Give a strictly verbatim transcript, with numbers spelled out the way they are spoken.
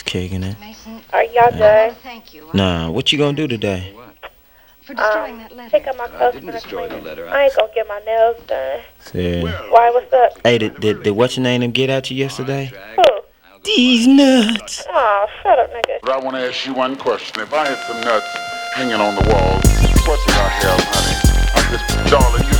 kicking it. Are y'all done? Nah, what you gonna do today? Um, pick up my clothes for the cleaning. I ain't gonna get my nails done. Yeah. Why, what's up? Hey, did, did, did what's your name them get at you yesterday? Who? These nuts. Aw, shut up, nigga. But I want to ask you one question. If I had some nuts hanging on the wall, what would I have, honey? I'm just, darling, you